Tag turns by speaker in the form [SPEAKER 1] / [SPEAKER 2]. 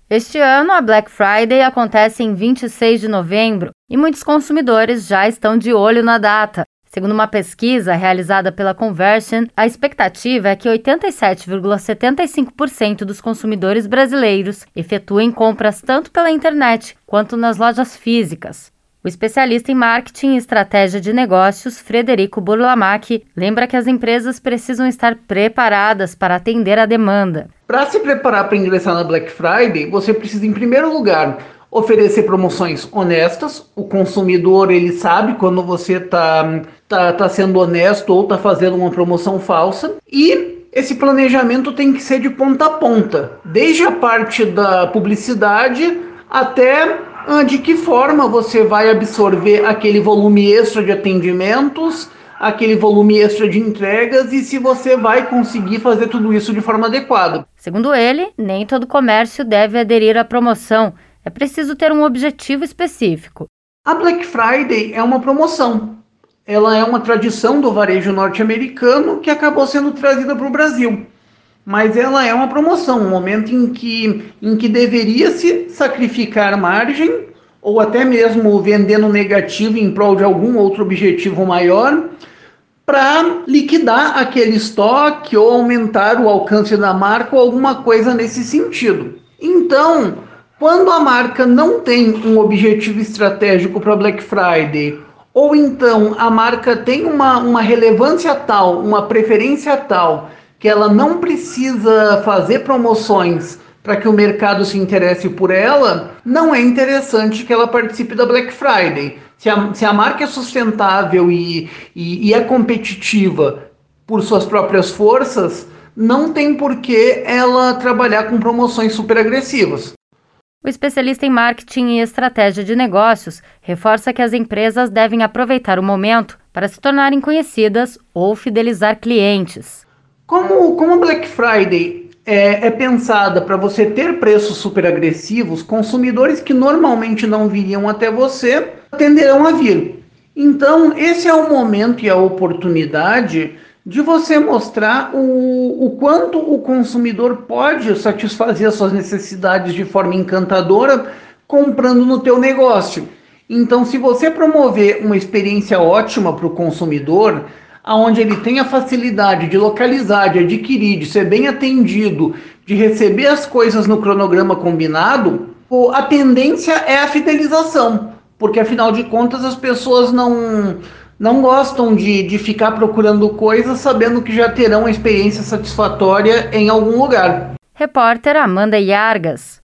[SPEAKER 1] Este ano, a Black Friday acontece em 26 de novembro e muitos consumidores já estão de olho na data. Segundo uma pesquisa realizada pela Conversion, a expectativa é que 87,75% dos consumidores brasileiros efetuem compras tanto pela internet quanto nas lojas físicas. O especialista em marketing e estratégia de negócios, Frederico Burlamac, lembra que as empresas precisam estar preparadas para atender a demanda.
[SPEAKER 2] Para se preparar para ingressar na Black Friday, você precisa, em primeiro lugar, oferecer promoções honestas. O consumidor, ele sabe quando você está sendo honesto ou está fazendo uma promoção falsa. E esse planejamento tem que ser de ponta a ponta, desde a parte da publicidade até de que forma você vai absorver aquele volume extra de atendimentos, aquele volume extra de entregas e se você vai conseguir fazer tudo isso de forma adequada.
[SPEAKER 1] Segundo ele, nem todo comércio deve aderir à promoção. É preciso ter um objetivo específico.
[SPEAKER 2] A Black Friday é uma promoção. Ela é uma tradição do varejo norte-americano que acabou sendo trazida para o Brasil. Mas ela é uma promoção, um momento em que deveria se sacrificar margem ou até mesmo vender no negativo em prol de algum outro objetivo maior para liquidar aquele estoque ou aumentar o alcance da marca ou alguma coisa nesse sentido. Então, quando a marca não tem um objetivo estratégico para Black Friday, ou então a marca tem uma relevância tal, uma preferência tal, que ela não precisa fazer promoções para que o mercado se interesse por ela, não é interessante que ela participe da Black Friday. Se a marca é sustentável e é competitiva por suas próprias forças, não tem por que ela trabalhar com promoções super agressivas.
[SPEAKER 1] O especialista em marketing e estratégia de negócios reforça que as empresas devem aproveitar o momento para se tornarem conhecidas ou fidelizar clientes.
[SPEAKER 2] Como a Black Friday é pensada para você ter preços super agressivos, consumidores que normalmente não viriam até você tenderão a vir. Então, esse é o momento e a oportunidade de você mostrar o quanto o consumidor pode satisfazer as suas necessidades de forma encantadora comprando no teu negócio. Então, se você promover uma experiência ótima para o consumidor, onde ele tem a facilidade de localizar, de adquirir, de ser bem atendido, de receber as coisas no cronograma combinado, a tendência é a fidelização, porque afinal de contas as pessoas não gostam de ficar procurando coisas sabendo que já terão uma experiência satisfatória em algum lugar.
[SPEAKER 1] Repórter Amanda Iargas.